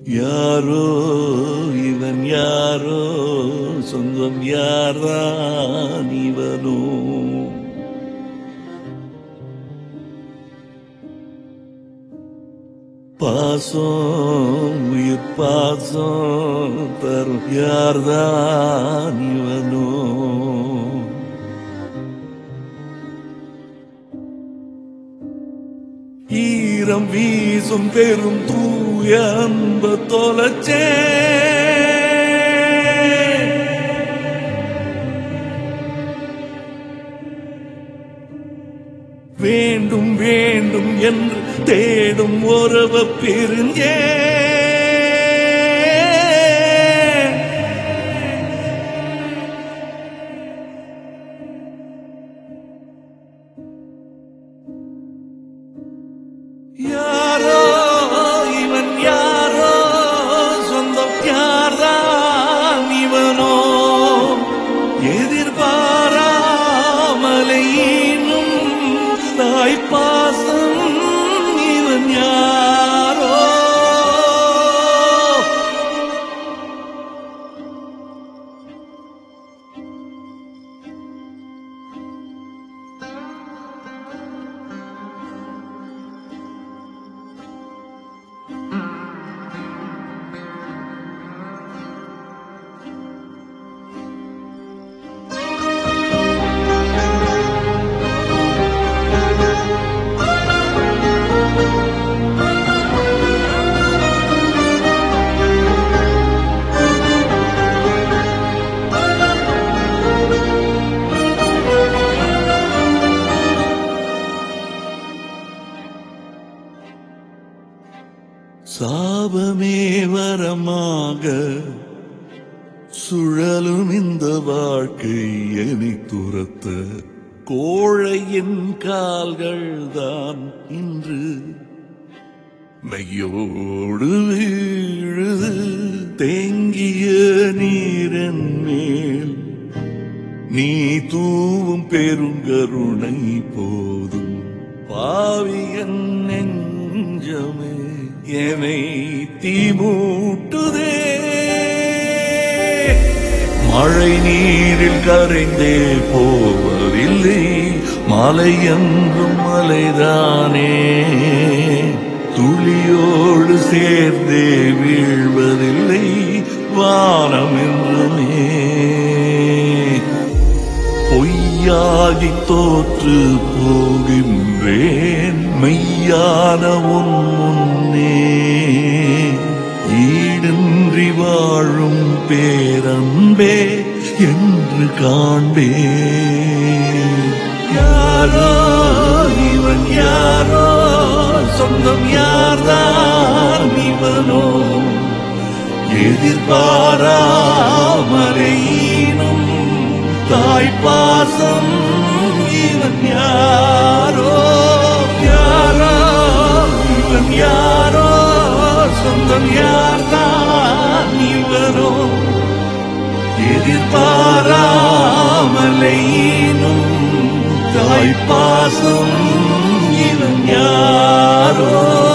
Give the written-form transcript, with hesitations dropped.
யாரோ இவன் யாரோ சொந்தம் யார்தான் இவனோ பாசம் உயிர் பாசம் தரும் யார்தான் இவனோ ஈரம் வீசும் பெரும் தூய அன்பு தொலைச்சே வேண்டும் வேண்டும் என்று தேடும் உறவு பிரிஞ்சே யாரோ இவன் யாரோ சொந்தம் யார்தான் இவனோ எதிர்பாராமலே இன்னும் தாய் பாசம் இவன் யாரோ சாபமே வரமாக சுழலும் இந்த வாழ்க்கை என்னை துரத்த கோழையின் கால்கள் தான் இன்று மெய்யோடு வீழுது தேங்கிய நீரன் மேல் நீ தூவும் பெருங்கருணை போதும் பாவியன் நெஞ்சமே என்னை தீமூட்டுதே மழை நீரில் கரைந்தே போவதில்லை மலை என்றும் மலைதானே துளியோடு சேர்ந்தே வீழ்வதில்லை வானம் என்றுமே பொய்யாகி தோற்று போகின்றேன் மெய்யான உன் முன்னே ஈடின்றி வாழும் பேரன்பே என்று காண்பேன் யாரோ இவன் யாரோ சொந்தம் யார்தான் இவனோ எதிர்பாராமலேனும் தாய் பாசம் இவன் யாரோ யாரோ இவன் யாரோ சொந்தம் யார்தான் இவனோ எதிர்பாராமலேனும் தாய் பாசம் இவன் யாரோ